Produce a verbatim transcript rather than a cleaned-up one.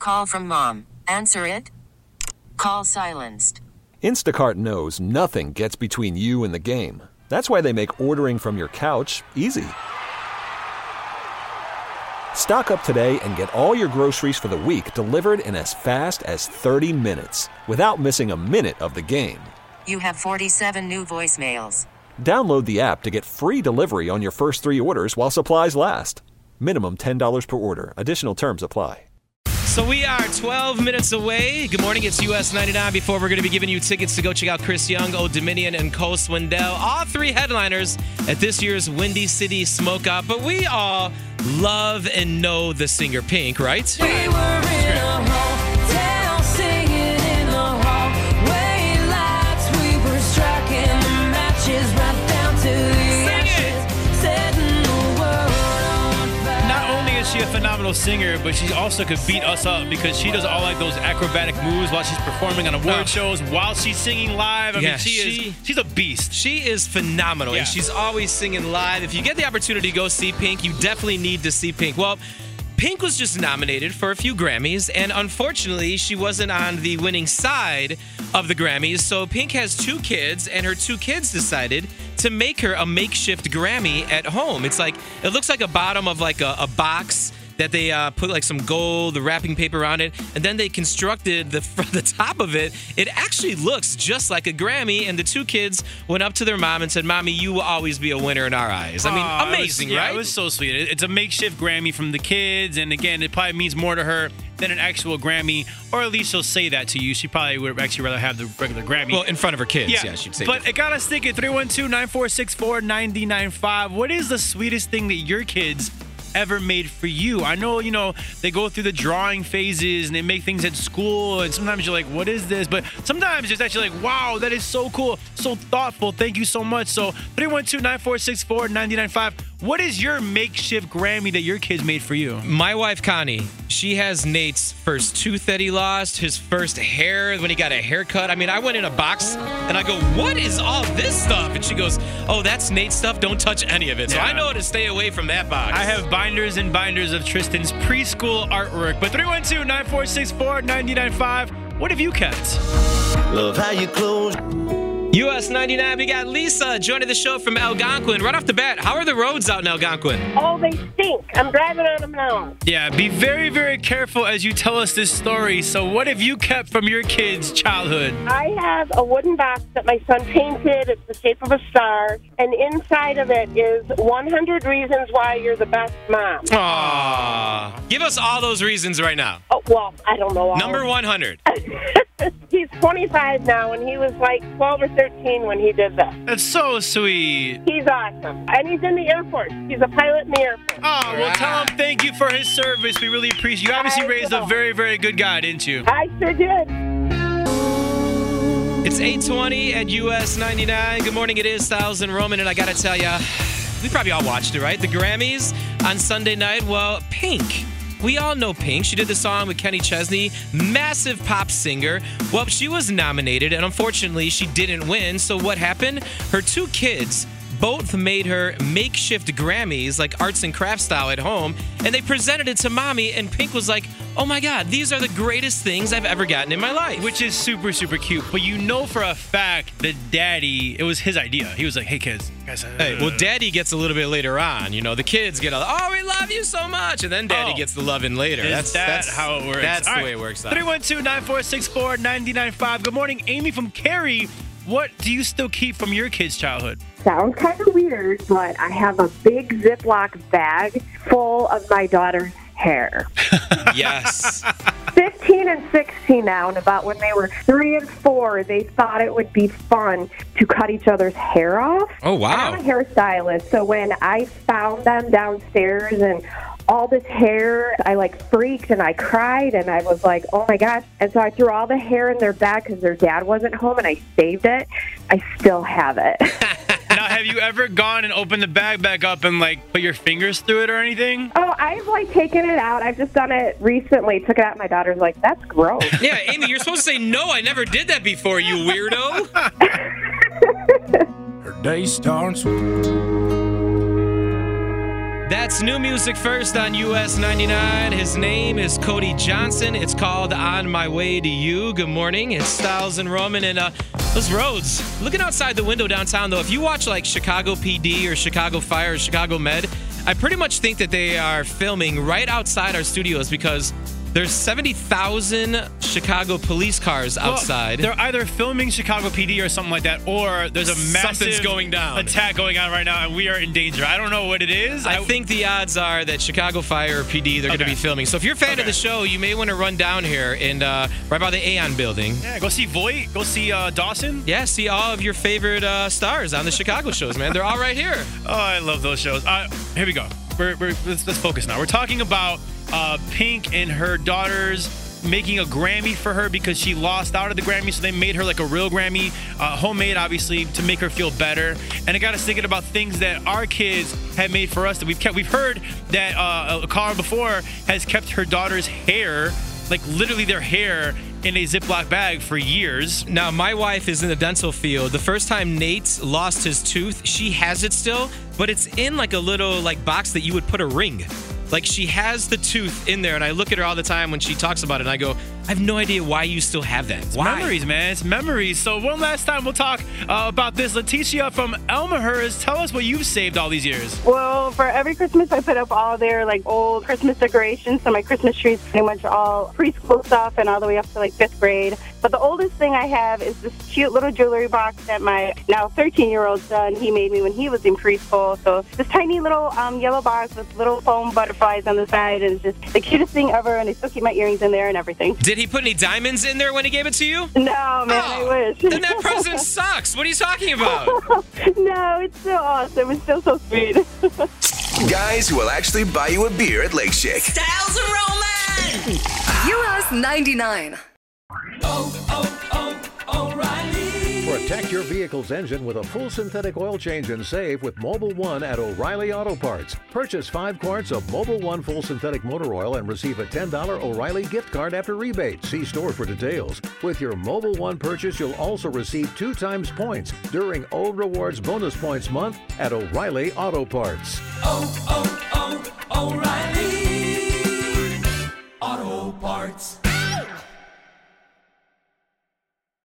call from mom. Answer it. Call silenced. Instacart knows nothing gets between you and the game. That's why they make ordering from your couch easy. Stock up today and get all your groceries for the week delivered in as fast as thirty minutes without missing a minute of the game. You have forty-seven new voicemails. Download the app to get free delivery on your first three orders while supplies last. Minimum ten dollars per order. Additional terms apply. So we are twelve minutes away. Good morning, it's U S ninety-nine. Before we're going to be giving you tickets to go check out Chris Young, Old Dominion, and Cole Swindell. All three headliners at this year's Windy City Smoke Out. But we all love and know the singer Pink, right? We were in a hotel singing in the hallway lights. We were striking the matches right down to the ashes, setting the world on fire. Not only is she a phenomenal singer, but she also could beat us up because she does all like those acrobatic moves while she's performing on award Oh. shows, while she's singing live. I Yeah, mean, she, she- is she's a beast. She is phenomenal, Yeah. and she's always singing live. If you get the opportunity to go see Pink, you definitely need to see Pink. Well, Pink was just nominated for a few Grammys, and unfortunately, she wasn't on the winning side of the Grammys. So Pink has two kids, and her two kids decided to make her a makeshift Grammy at home. It's like, it looks like a bottom of like a, a box that they uh, put like some gold, the wrapping paper around it, and then they constructed the the top of it. It actually looks just like a Grammy, and the two kids went up to their mom and said, "Mommy, you will always be a winner in our eyes." I mean, Aw, it was- amazing, yeah, right? It was so sweet. It- It's a makeshift Grammy from the kids, and again, it probably means more to her than an actual Grammy, or at least she'll say that to you. She probably would actually rather have the regular Grammy. Well, in front of her kids, yeah, she'd say. But it got us thinking, three one two, nine four six four, nine nine five. What is the sweetest thing that your kids ever made for you? I know, you know, they go through the drawing phases and they make things at school, and sometimes you're like, what is this? But sometimes it's actually like, wow, that is so cool, so thoughtful. Thank you so much. So three one two, nine four six four, nine nine five. What is your makeshift Grammy that your kids made for you? My wife, Connie, she has Nate's first tooth that he lost, his first hair when he got a haircut. I mean, I went in a box and I go, what is all this stuff? And she goes, oh, that's Nate's stuff. Don't touch any of it. So Yeah. I know to stay away from that box. I have binders and binders of Tristan's preschool artwork. But three one two, nine four six four, nine nine five. What have you kept? Love how you close. U S ninety-nine, we got Lisa joining the show from Algonquin. Right off the bat, how are the roads out in Algonquin? Oh, they stink. I'm driving on them now. Yeah, be very, very careful as you tell us this story. So what have you kept from your kids' childhood? I have a wooden box that my son painted. It's the shape of a star. And inside of it is one hundred reasons why you're the best mom. Aww. Give us all those reasons right now. Oh, well, I don't know all. Number one hundred. He's twenty-five now, and he was like twelve or thirteen when he did this. That's so sweet. He's awesome. And he's in the Air Force. He's a pilot in the Air Force. Oh, well, tell him thank you for his service. We really appreciate you. Obviously I raised know. a very, very good guy, didn't you? I sure did. It's eight twenty at U S ninety-nine. Good morning, it is Styles and Roman, and I gotta tell ya, we probably all watched it, right? The Grammys on Sunday night. Well, Pink. We all know Pink. She did the song with Kenny Chesney, massive pop singer. Well, she was nominated, and unfortunately, she didn't win. So what happened? Her two kids both made her makeshift Grammys, like arts and crafts style at home, and they presented it to Mommy, and Pink was like, oh my God, these are the greatest things I've ever gotten in my life. Which is super, super cute. But you know for a fact that Daddy, it was his idea. He was like, hey, kids. Guys, uh, Hey, well, Daddy gets a little bit later on. You know, the kids get a, oh, we love you so much. And then Daddy Oh. gets the loving later. Is that's that that's how it works? That's All the right. way it works out. three one two, nine four six four, nine nine five. Good morning, Amy from Cary. What do you still keep from your kids' childhood? Sounds kind of weird, but I have a big Ziploc bag full of my daughter's hair. Yes. fifteen and sixteen now, and about when they were three and four, they thought it would be fun to cut each other's hair off. Oh, wow. I'm a hairstylist, so when I found them downstairs and all this hair, I like freaked and I cried and I was like, oh my gosh. And so I threw all the hair in their bag because their dad wasn't home and I saved it. I still have it. Now, have you ever gone and opened the bag back up and like put your fingers through it or anything? Oh, I've like taken it out. I've just done it recently. Took it out. My daughter's like, that's gross. Yeah, Amy, you're supposed to say, no, I never did that before, you weirdo. Her day starts. That's new music first on U S ninety-nine. His name is Cody Johnson. It's called On My Way to You. Good morning. It's Styles and Roman. And uh, those roads, looking outside the window downtown, though, if you watch like Chicago P D or Chicago Fire or Chicago Med, I pretty much think that they are filming right outside our studios because there's seventy thousand Chicago police cars outside. Well, they're either filming Chicago P D or something like that, or there's a massive Something's going down. attack going on right now, and we are in danger. I don't know what it is. I, I think the odds are that Chicago Fire or P D, they're Okay. going to be filming. So if you're a fan Okay. of the show, you may want to run down here and uh, right by the Aon building. Yeah, go see Voight. Go see uh, Dawson. Yeah, see all of your favorite uh, stars on the Chicago shows, man. They're all right here. Oh, I love those shows. Uh, here we go. We're, we're, let's, let's focus now. We're talking about uh, Pink and her daughters making a Grammy for her because she lost out of the Grammy, so they made her like a real Grammy, uh, homemade, obviously, to make her feel better. And it got us thinking about things that our kids have made for us that we've kept. We've heard that uh, a caller before has kept her daughter's hair, like literally their hair, in a Ziploc bag for years. Now, my wife is in the dental field. The first time Nate lost his tooth, she has it still, but it's in like a little like box that you would put a ring. Like, she has the tooth in there, and I look at her all the time when she talks about it, and I go, I have no idea why you still have that. Why? Memories, man. It's memories. So one last time we'll talk uh, about this. Leticia from Elmhurst, tell us what you've saved all these years. Well, for every Christmas, I put up all their like old Christmas decorations. So my Christmas tree is pretty much all preschool stuff and all the way up to like fifth grade. But the oldest thing I have is this cute little jewelry box that my now thirteen-year-old son, he made me when he was in preschool. So this tiny little um, yellow box with little foam butterflies on the side, and it's just the cutest thing ever. And I still keep my earrings in there and everything. Did he put any diamonds in there when he gave it to you? No, man, Oh, I wish. Then that present sucks. What are you talking about? No, it's so awesome. It's still so sweet. Guys who will actually buy you a beer at Lake Shake. Styles and Roman. U S ninety-nine. Protect your vehicle's engine with a full synthetic oil change and save with Mobile One at O'Reilly Auto Parts. Purchase five quarts of Mobile One full synthetic motor oil and receive a ten dollars O'Reilly gift card after rebate. See store for details. With your Mobile One purchase, you'll also receive two times points during O Rewards Bonus Points Month at O'Reilly Auto Parts. Oh, oh, oh, O'Reilly.